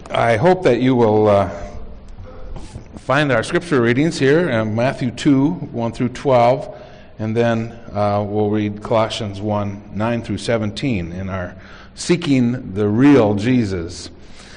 I hope that you will find our scripture readings here in Matthew 2, 1 through 12, and then we'll read Colossians 1, 9 through 17 in our Seeking the Real Jesus.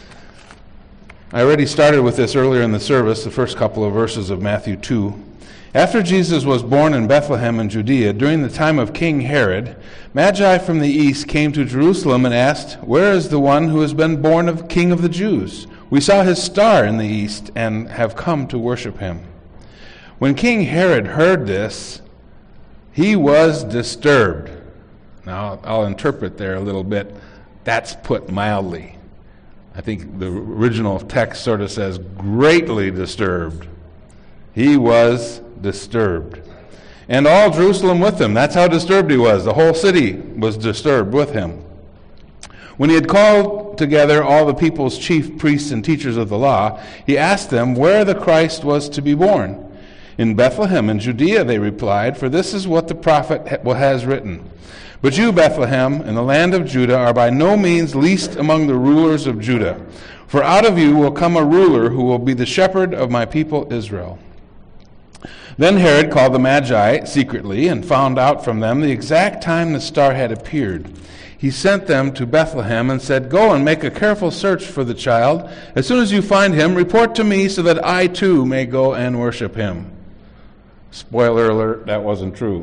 I already started with this earlier in the service, the first couple of verses of Matthew 2. After Jesus was born in Bethlehem in Judea, during the time of King Herod, Magi from the east came to Jerusalem and asked, "Where is the one who has been born of King of the Jews? We saw his star in the east and have come to worship him." When King Herod heard this, he was disturbed. Now, I'll interpret there a little bit. That's put mildly. I think the original text sort of says greatly disturbed. He was disturbed. And all Jerusalem with him. That's how disturbed he was. The whole city was disturbed with him. When he had called together all the people's chief priests and teachers of the law, he asked them where the Christ was to be born. "In Bethlehem in Judea," they replied, "for this is what the prophet has written. But you, Bethlehem, in the land of Judah, are by no means least among the rulers of Judah. For out of you will come a ruler who will be the shepherd of my people Israel." Then Herod called the Magi secretly and found out from them the exact time the star had appeared. He sent them to Bethlehem and said, "Go and make a careful search for the child. As soon as you find him, report to me so that I too may go and worship him." Spoiler alert, that wasn't true.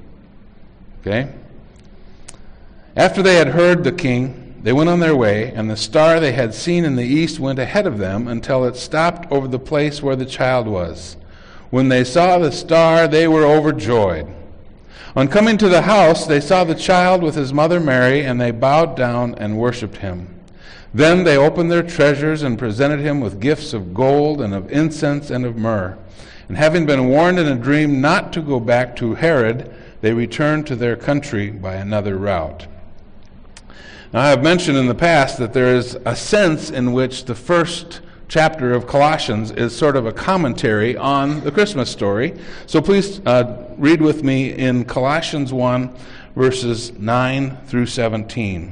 Okay? After they had heard the king, they went on their way, and the star they had seen in the east went ahead of them until it stopped over the place where the child was. When they saw the star, they were overjoyed. On coming to the house, they saw the child with his mother Mary, and they bowed down and worshipped him. Then they opened their treasures and presented him with gifts of gold and of incense and of myrrh. And having been warned in a dream not to go back to Herod, they returned to their country by another route. Now, I have mentioned in the past that there is a sense in which the first chapter of Colossians is sort of a commentary on the Christmas story. So please read with me in Colossians 1, verses 9 through 17.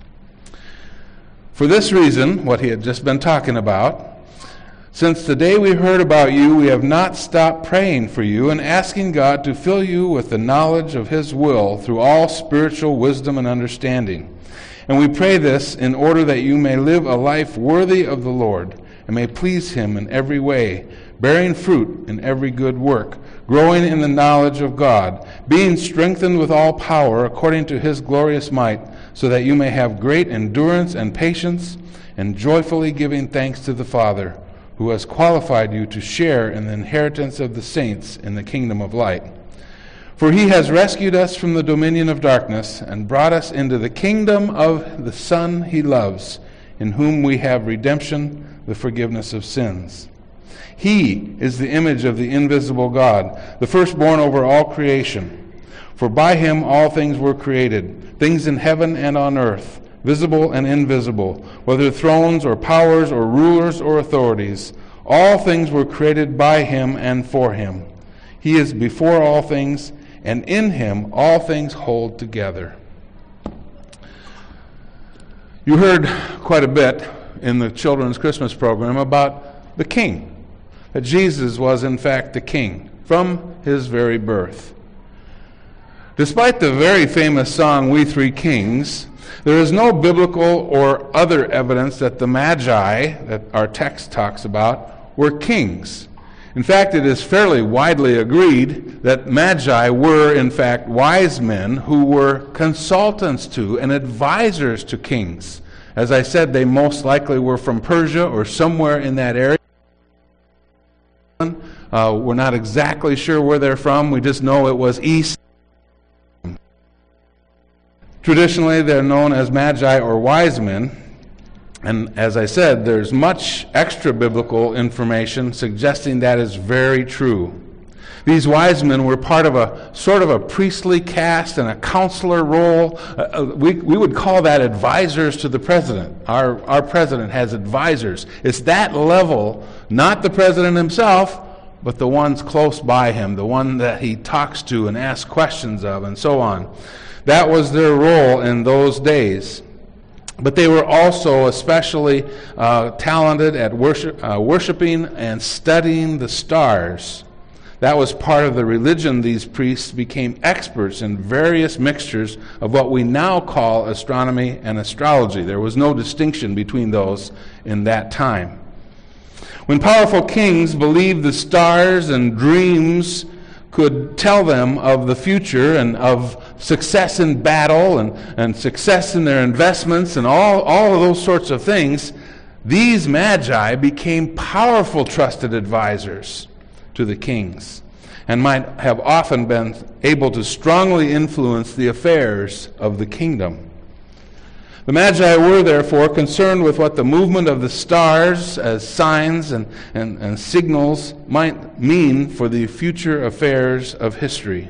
"For this reason," what he had just been talking about, "since the day we heard about you, we have not stopped praying for you and asking God to fill you with the knowledge of his will through all spiritual wisdom and understanding. And we pray this in order that you may live a life worthy of the Lord and may please him in every way, bearing fruit in every good work, growing in the knowledge of God, being strengthened with all power according to his glorious might, so that you may have great endurance and patience, and joyfully giving thanks to the Father, who has qualified you to share in the inheritance of the saints in the kingdom of light. For he has rescued us from the dominion of darkness and brought us into the kingdom of the Son he loves, in whom we have redemption, the forgiveness of sins. He is the image of the invisible God, the firstborn over all creation. For by him all things were created, things in heaven and on earth, visible and invisible, whether thrones or powers or rulers or authorities. All things were created by him and for him. He is before all things, and in him all things hold together." You heard quite a bit in the children's Christmas program about the king, that Jesus was in fact the king from his very birth. Despite the very famous song, "We Three Kings," there is no biblical or other evidence that the Magi, that our text talks about, were kings. In fact, it is fairly widely agreed that Magi were, in fact, wise men who were consultants to and advisors to kings. As I said, they most likely were from Persia or somewhere in that area. We're not exactly sure where they're from. We just know it was east. Traditionally, they're known as Magi or wise men. And as I said, there's much extra biblical information suggesting that is very true. These wise men were part of a sort of a priestly caste and a counselor role. We would call that advisors to the president. Our president has advisors. It's that level, not the president himself, but the ones close by him, the one that he talks to and asks questions of and so on. That was their role in those days. But they were also especially talented at worshiping and studying the stars. That was part of the religion. These priests became experts in various mixtures of what we now call astronomy and astrology. There was no distinction between those in that time. When powerful kings believed the stars and dreams could tell them of the future and of success in battle and success in their investments and all of those sorts of things, these magi became powerful trusted advisors to the kings and might have often been able to strongly influence the affairs of the kingdom. The Magi were therefore concerned with what the movement of the stars as signs and signals might mean for the future affairs of history.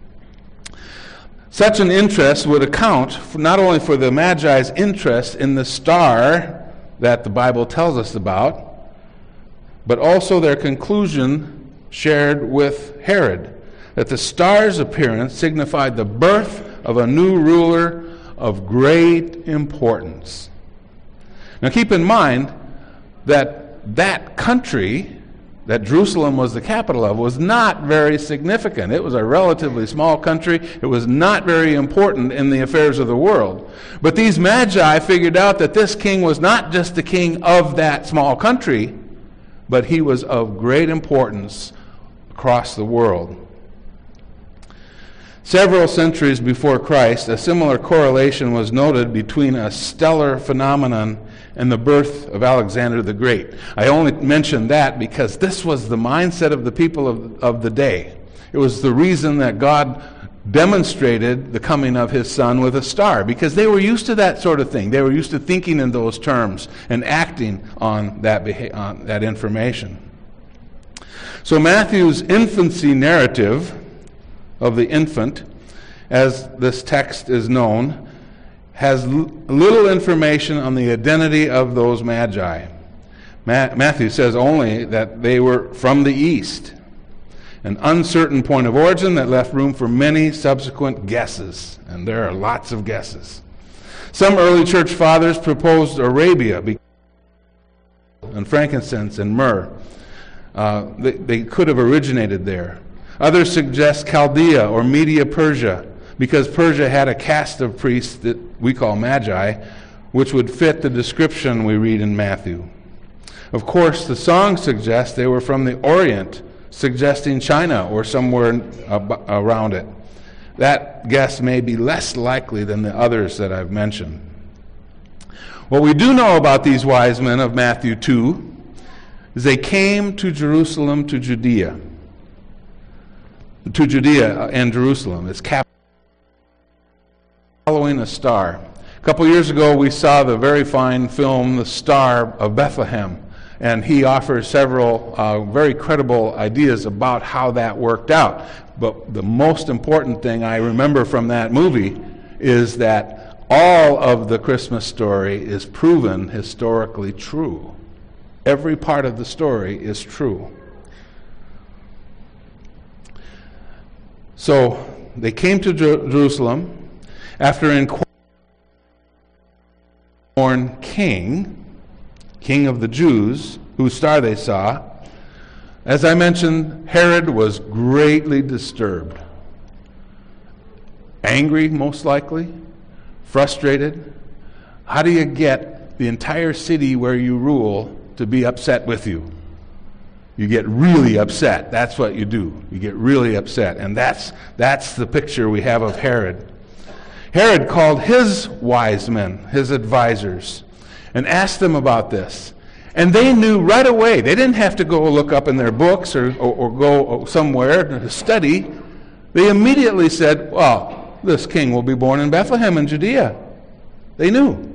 Such an interest would account not only for the Magi's interest in the star that the Bible tells us about, but also their conclusion shared with Herod, that the star's appearance signified the birth of a new ruler of great importance. Now keep in mind that country that Jerusalem was the capital of was not very significant. It was a relatively small country. It was not very important in the affairs of the world. But these Magi figured out that this king was not just the king of that small country, but he was of great importance across the world. Several centuries before Christ, a similar correlation was noted between a stellar phenomenon and the birth of Alexander the Great. I only mention that because this was the mindset of the people of the day. It was the reason that God demonstrated the coming of his son with a star, because they were used to that sort of thing. They were used to thinking in those terms and acting on that information. So Matthew's infancy narrative of the infant, as this text is known, has little information on the identity of those Magi. Matthew says only that they were from the east, an uncertain point of origin that left room for many subsequent guesses, and there are lots of guesses. Some early church fathers proposed Arabia and frankincense and myrrh. They could have originated there. Others suggest Chaldea or Media Persia, because Persia had a caste of priests that we call Magi, which would fit the description we read in Matthew. Of course, the song suggests they were from the Orient, suggesting China or somewhere around it. That guess may be less likely than the others that I've mentioned. What we do know about these wise men of Matthew 2 is they came to Jerusalem, to Judea and Jerusalem as captives, following a star. A couple years ago, we saw the very fine film, The Star of Bethlehem, and he offers several very credible ideas about how that worked out. But the most important thing I remember from that movie is that all of the Christmas story is proven historically true. Every part of the story is true. So they came to Jerusalem after inquiring born king of the Jews, whose star they saw. As I mentioned, Herod was greatly disturbed. Angry, most likely. Frustrated. How do you get the entire city where you rule to be upset with you? You get really upset. That's what you do. You get really upset. And that's the picture we have of Herod. Herod called his wise men, his advisors, and asked them about this. And they knew right away. They didn't have to go look up in their books or go somewhere to study. They immediately said, well, this king will be born in Bethlehem in Judea. They knew.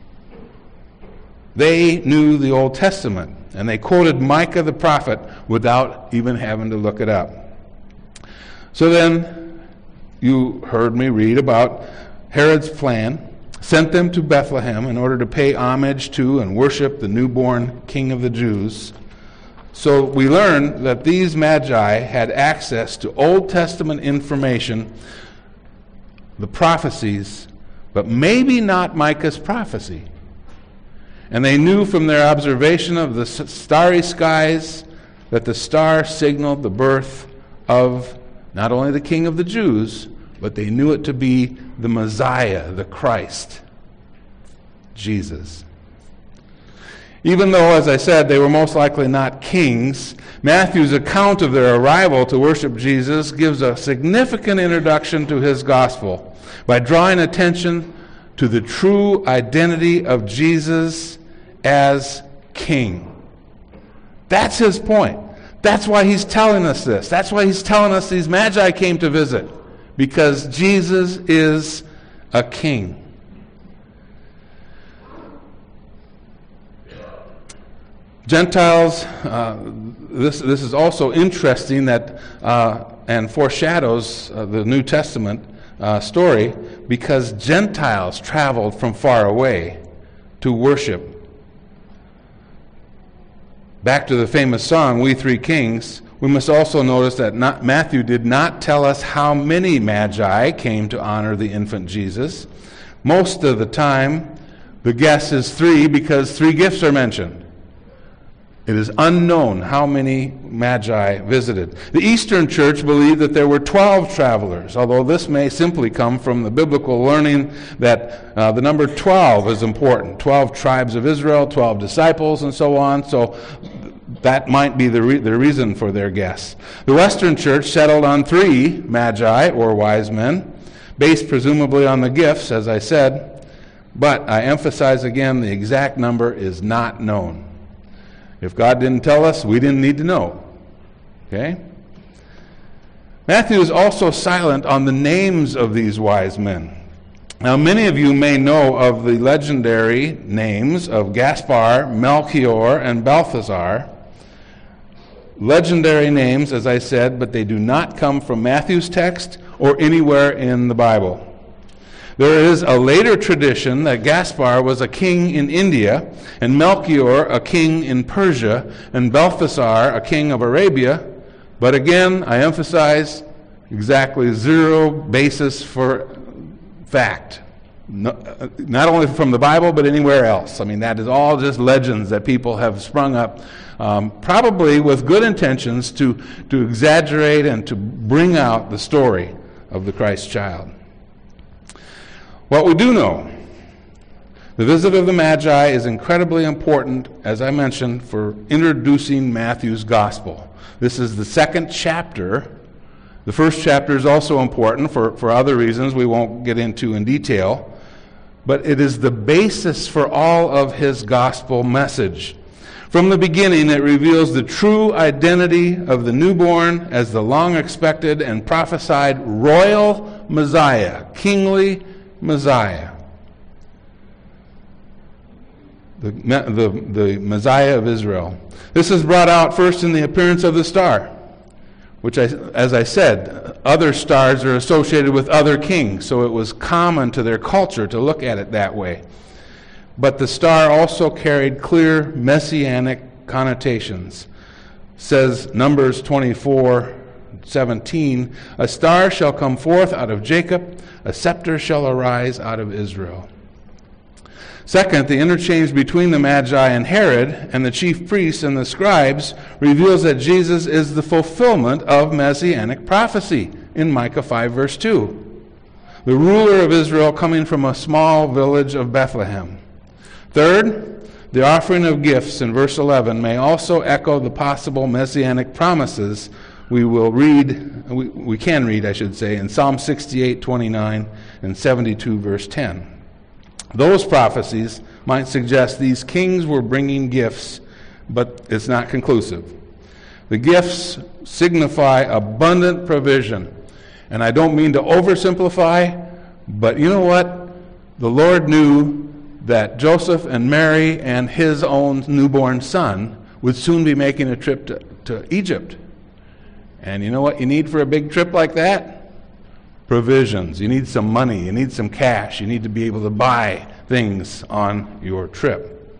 They knew the Old Testament. And they quoted Micah the prophet without even having to look it up. So then, you heard me read about Herod's plan, sent them to Bethlehem in order to pay homage to and worship the newborn King of the Jews. So we learn that these Magi had access to Old Testament information, the prophecies, but maybe not Micah's prophecy. And they knew from their observation of the starry skies that the star signaled the birth of not only the King of the Jews, but they knew it to be the Messiah, the Christ, Jesus. Even though, as I said, they were most likely not kings, Matthew's account of their arrival to worship Jesus gives a significant introduction to his gospel by drawing attention to the true identity of Jesus as king. That's his point. That's why he's telling us this. That's why he's telling us these magi came to visit, because Jesus is a king. Gentiles, this is also interesting that and foreshadows the New Testament story, because Gentiles traveled from far away to worship. Back to the famous song, We Three Kings, we must also notice that Matthew did not tell us how many magi came to honor the infant Jesus. Most of the time, the guess is 3 because 3 gifts are mentioned. It is unknown how many magi visited. The Eastern Church believed that there were 12 travelers, although this may simply come from the biblical learning that the number 12 is important. 12 tribes of Israel, 12 disciples, and so on. So that might be the reason for their guess. The Western Church settled on 3 magi, or wise men, based presumably on the gifts, as I said. But I emphasize again, the exact number is not known. If God didn't tell us, we didn't need to know. Okay? Matthew is also silent on the names of these wise men. Now, many of you may know of the legendary names of Gaspar, Melchior, and Balthazar. Legendary names, as I said, but they do not come from Matthew's text or anywhere in the Bible. There is a later tradition that Gaspar was a king in India, and Melchior a king in Persia, and Balthazar a king of Arabia. But again, I emphasize, exactly 0 basis for fact. Not only from the Bible, but anywhere else. I mean, that is all just legends that people have sprung up, probably with good intentions to exaggerate and to bring out the story of the Christ child. What we do know, the visit of the Magi is incredibly important, as I mentioned, for introducing Matthew's gospel. This is the 2nd chapter. The 1st chapter is also important for other reasons we won't get into in detail, but it is the basis for all of his gospel message. From the beginning, it reveals the true identity of the newborn as the long-expected and prophesied royal Messiah, kingly Messiah, the Messiah of Israel. This is brought out first in the appearance of the star, which, as I said, other stars are associated with other kings, so it was common to their culture to look at it that way. But the star also carried clear messianic connotations. Says Numbers 24:17, a star shall come forth out of Jacob, a scepter shall arise out of Israel. Second, the interchange between the Magi and Herod and the chief priests and the scribes reveals that Jesus is the fulfillment of messianic prophecy in Micah 5 verse 2. The ruler of Israel coming from a small village of Bethlehem. Third, the offering of gifts in verse 11 may also echo the possible messianic promises we can read, in Psalm 68:29 and 72 verse 10. Those prophecies might suggest these kings were bringing gifts, but it's not conclusive. The gifts signify abundant provision. And I don't mean to oversimplify, but you know what? The Lord knew that Joseph and Mary and his own newborn son would soon be making a trip to Egypt. And you know what you need for a big trip like that? Provisions. You need some money. You need some cash. You need to be able to buy things on your trip.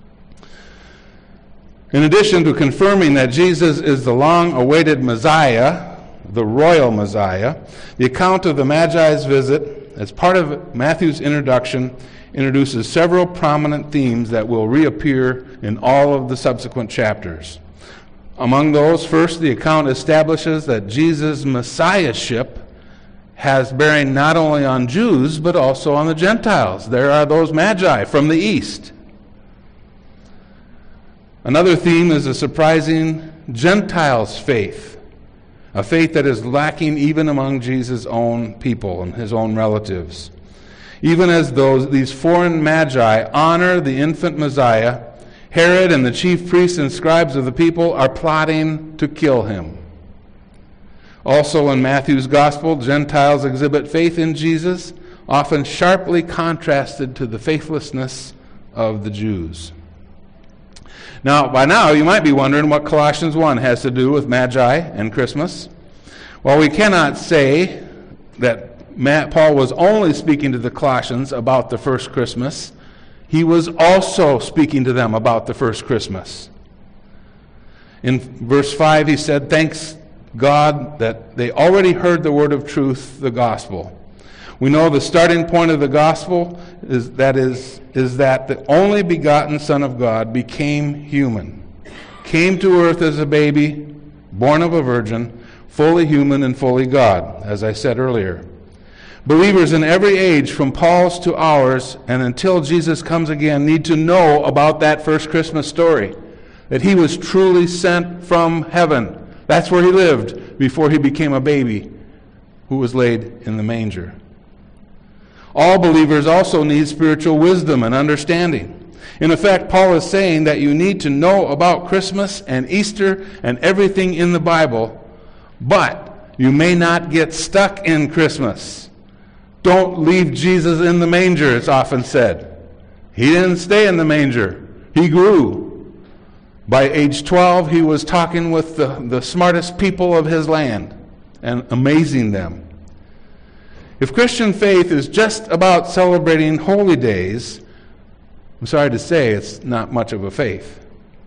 In addition to confirming that Jesus is the long-awaited Messiah, the royal Messiah, the account of the Magi's visit as part of Matthew's introduction, introduces several prominent themes that will reappear in all of the subsequent chapters. Among those, first, the account establishes that Jesus' messiahship has bearing not only on Jews, but also on the Gentiles. There are those magi from the east. Another theme is a surprising Gentiles' faith, a faith that is lacking even among Jesus' own people and his own relatives. Even as these foreign magi honor the infant Messiah, Herod and the chief priests and scribes of the people are plotting to kill him. Also in Matthew's gospel, Gentiles exhibit faith in Jesus, often sharply contrasted to the faithlessness of the Jews. Now, by now, you might be wondering what Colossians 1 has to do with Magi and Christmas. Well, we cannot say that Paul was only speaking to the Colossians about the first Christmas. He was also speaking to them about the first Christmas. In verse 5, he said, "Thanks God that they already heard the word of truth, the gospel." We know the starting point of the gospel is that the only begotten Son of God became human, came to earth as a baby, born of a virgin, fully human and fully God, as I said earlier. Believers in every age, from Paul's to ours, and until Jesus comes again, need to know about that first Christmas story, that he was truly sent from heaven. That's where he lived before he became a baby who was laid in the manger. All believers also need spiritual wisdom and understanding. In effect, Paul is saying that you need to know about Christmas and Easter and everything in the Bible, but you may not get stuck in Christmas. Don't leave Jesus in the manger, it's often said. He didn't stay in the manger. He grew. By age 12, he was talking with the smartest people of his land and amazing them. If Christian faith is just about celebrating holy days, I'm sorry to say it's not much of a faith.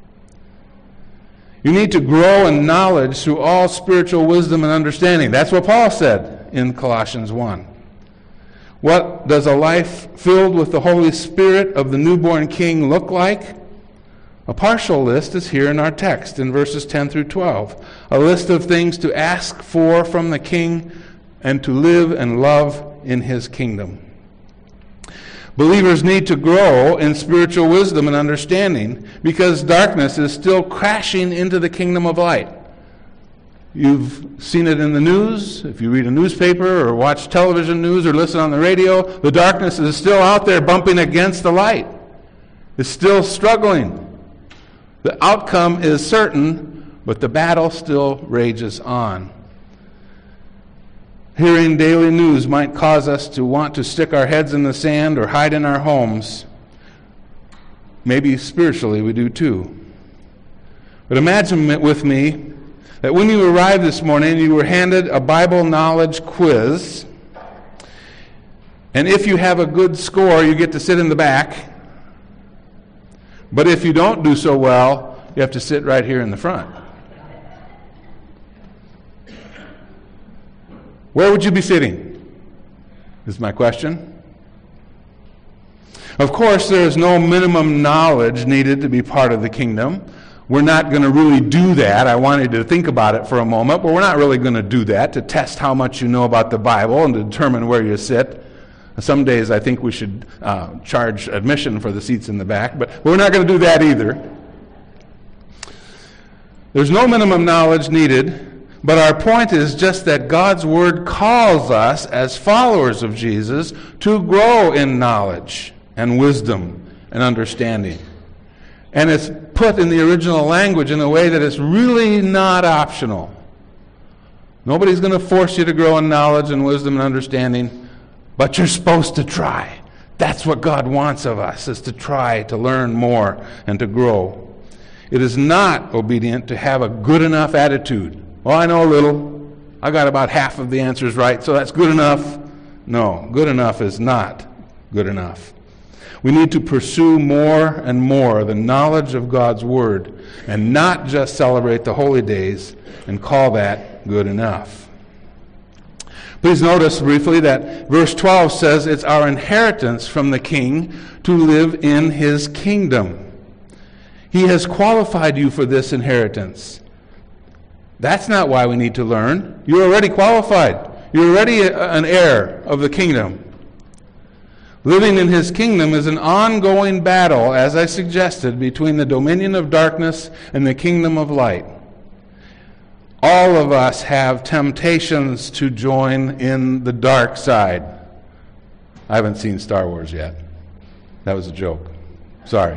You need to grow in knowledge through all spiritual wisdom and understanding. That's what Paul said in Colossians 1. What does a life filled with the Holy Spirit of the newborn King look like? A partial list is here in our text in verses 10 through 12. A list of things to ask for from the King and to live and love in his kingdom. Believers need to grow in spiritual wisdom and understanding because darkness is still crashing into the kingdom of light. You've seen it in the news. If you read a newspaper or watch television news or listen on the radio, the darkness is still out there bumping against the light. It's still struggling. The outcome is certain, but the battle still rages on. Hearing daily news might cause us to want to stick our heads in the sand or hide in our homes. Maybe spiritually we do too. But imagine with me that when you arrived this morning, you were handed a Bible knowledge quiz, and if you have a good score, you get to sit in the back. But if you don't do so well, you have to sit right here in the front. Where would you be sitting? Is my question. Of course, there is no minimum knowledge needed to be part of the kingdom. We're not going to really do that. I wanted to think about it for a moment, but we're not really going to do that to test how much you know about the Bible and to determine where you sit. Some days I think we should charge admission for the seats in the back, but we're not going to do that either. There's no minimum knowledge needed, but our point is just that God's Word calls us as followers of Jesus to grow in knowledge and wisdom and understanding. And it's put in the original language in a way that it's really not optional. Nobody's going to force you to grow in knowledge and wisdom and understanding, but you're supposed to try. That's what God wants of us, is to try to learn more and to grow. It is not obedient to have a good enough attitude. Well, I know a little. I got about half of the answers right, so that's good enough. No, good enough is not good enough. We need to pursue more and more the knowledge of God's Word and not just celebrate the holy days and call that good enough. Please notice briefly that verse 12 says it's our inheritance from the King to live in His kingdom. He has qualified you for this inheritance. That's not why we need to learn. You're already qualified. You're already an heir of the kingdom. Living in His kingdom is an ongoing battle, as I suggested, between the dominion of darkness and the kingdom of light. All of us have temptations to join in the dark side. I haven't seen Star Wars yet. That was a joke. Sorry.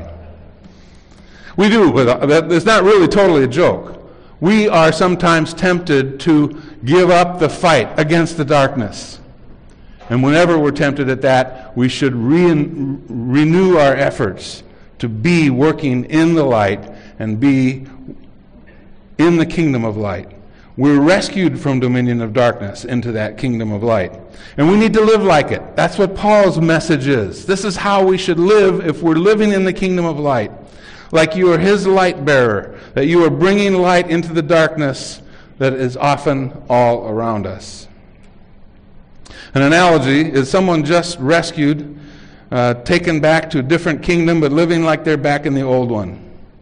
We do, but it's not really totally a joke. We are sometimes tempted to give up the fight against the darkness. And whenever we're tempted at that, we should renew our efforts to be working in the light and be in the kingdom of light. We're rescued from dominion of darkness into that kingdom of light. And we need to live like it. That's what Paul's message is. This is how we should live if we're living in the kingdom of light. Like you are His light bearer, that you are bringing light into the darkness that is often all around us. An analogy is someone just rescued, taken back to a different kingdom, but living like they're back in the old one.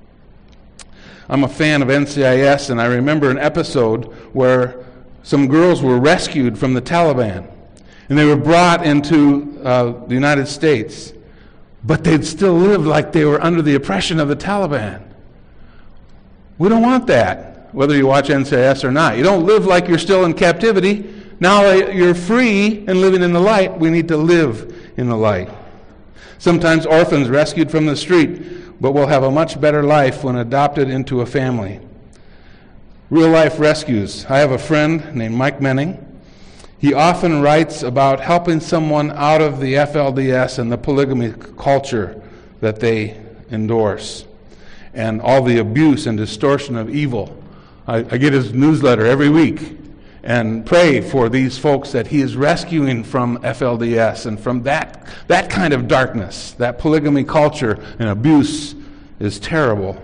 I'm a fan of NCIS, and I remember an episode where some girls were rescued from the Taliban, and they were brought into the United States, but they'd still lived like they were under the oppression of the Taliban. We don't want that, whether you watch NCIS or not. You don't live like you're still in captivity. Now that you're free and living in the light, we need to live in the light. Sometimes orphans rescued from the street, but will have a much better life when adopted into a family. Real life rescues. I have a friend named Mike Menning. He often writes about helping someone out of the FLDS and the polygamy culture that they endorse, and all the abuse and distortion of evil. I get his newsletter every week and pray for these folks that he is rescuing from FLDS and from that kind of darkness. That polygamy culture and abuse is terrible.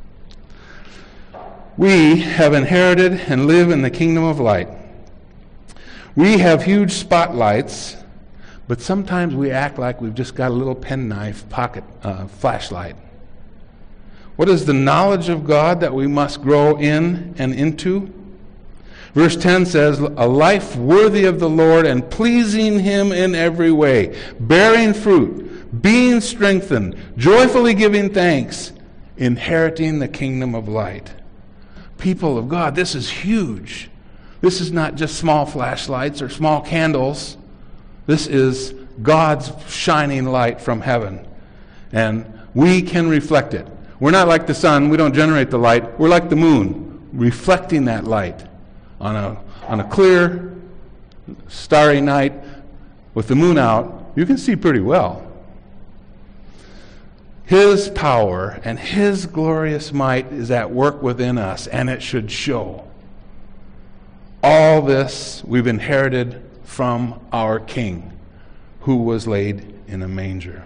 We have inherited and live in the kingdom of light. We have huge spotlights, but sometimes we act like we've just got a little penknife pocket flashlight. What is the knowledge of God that we must grow in and into? Verse 10 says, a life worthy of the Lord and pleasing Him in every way, bearing fruit, being strengthened, joyfully giving thanks, inheriting the kingdom of light. People of God, this is huge. This is not just small flashlights or small candles. This is God's shining light from heaven. And we can reflect it. We're not like the sun. We don't generate the light. We're like the moon, reflecting that light. On a clear, starry night with the moon out, you can see pretty well. His power and His glorious might is at work within us, and it should show. All this we've inherited from our King, who was laid in a manger.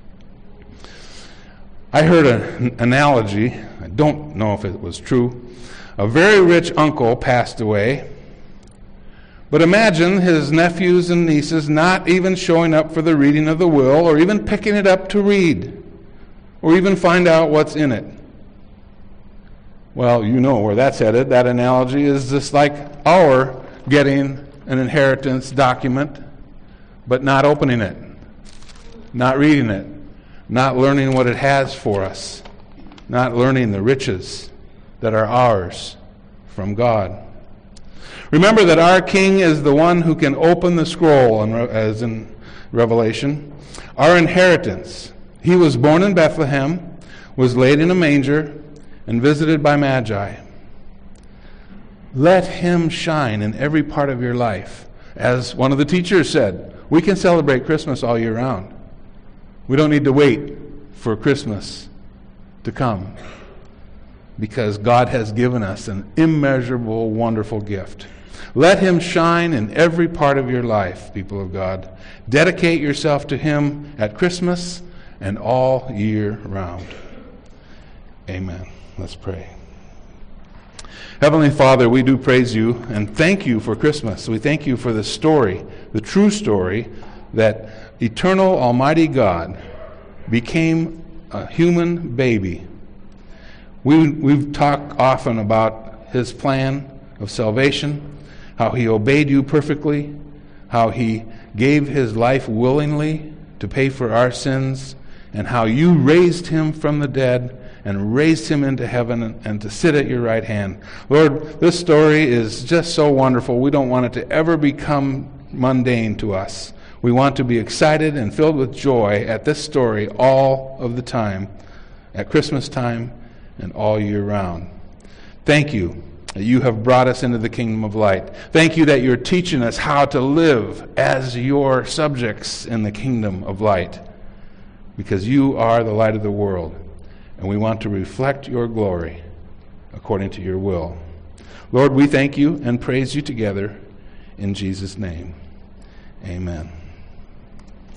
I heard an analogy, I don't know if it was true. A very rich uncle passed away, but imagine his nephews and nieces not even showing up for the reading of the will, or even picking it up to read, or even find out what's in it. Well, you know where that's headed. That analogy is just like our getting an inheritance document, but not opening it, not reading it, not learning what it has for us, not learning the riches that are ours from God. Remember that our King is the one who can open the scroll, as in Revelation. Our inheritance. He was born in Bethlehem, was laid in a manger, and visited by Magi. Let Him shine in every part of your life. As one of the teachers said, we can celebrate Christmas all year round. We don't need to wait for Christmas to come, because God has given us an immeasurable, wonderful gift. Let Him shine in every part of your life, people of God. Dedicate yourself to Him at Christmas and all year round. Amen. Let's pray. Heavenly Father, we do praise you and thank you for Christmas. We thank you for the story, the true story, that eternal Almighty God became a human baby. We've talked often about his plan of salvation, how he obeyed you perfectly, how he gave his life willingly to pay for our sins, and how you raised him from the dead and raised him into heaven and to sit at your right hand. Lord, this story is just so wonderful. We don't want it to ever become mundane to us. We want to be excited and filled with joy at this story all of the time, at Christmas time and all year round. Thank you that you have brought us into the kingdom of light. Thank you that you're teaching us how to live as your subjects in the kingdom of light, because you are the light of the world, and we want to reflect your glory according to your will. Lord, we thank you and praise you together in Jesus' name. Amen.